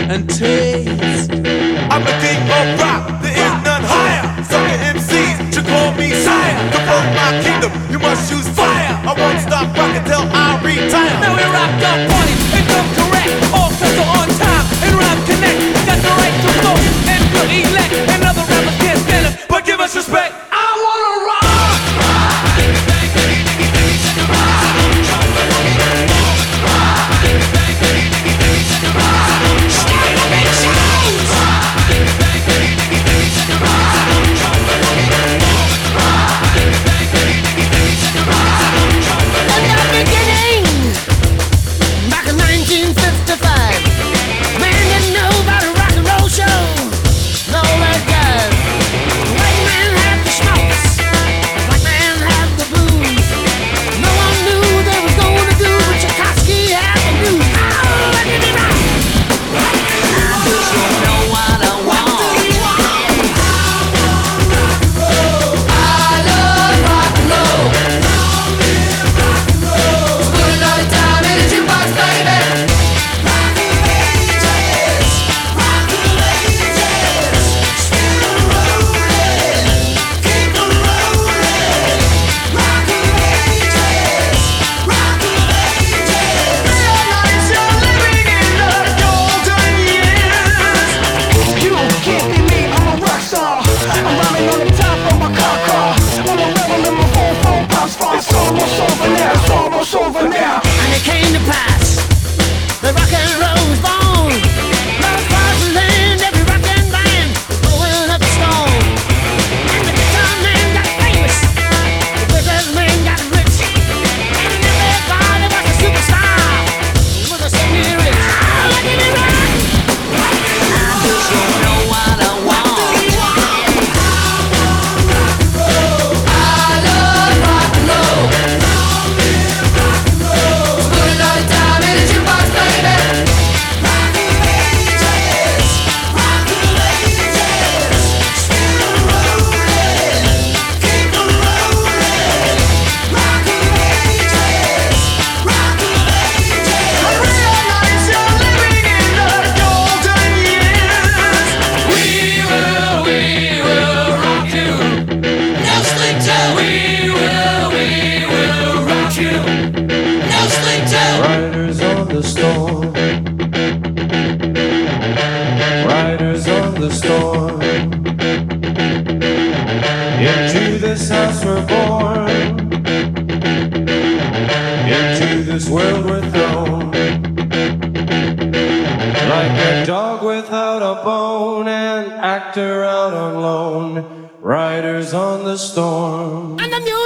and taste. I'm the king of rock, there is none higher. Sucker MCs should call me sire. To run my kingdom, you must choose fire. I won't stop rocking till I retire. Now we rock the party and come correct. All cuts are on time and rhyme connect. Got the right to vote and we'll elect. And other rappers can't stand it, but give us respect. I wanna rock. Riders on the storm. And the music.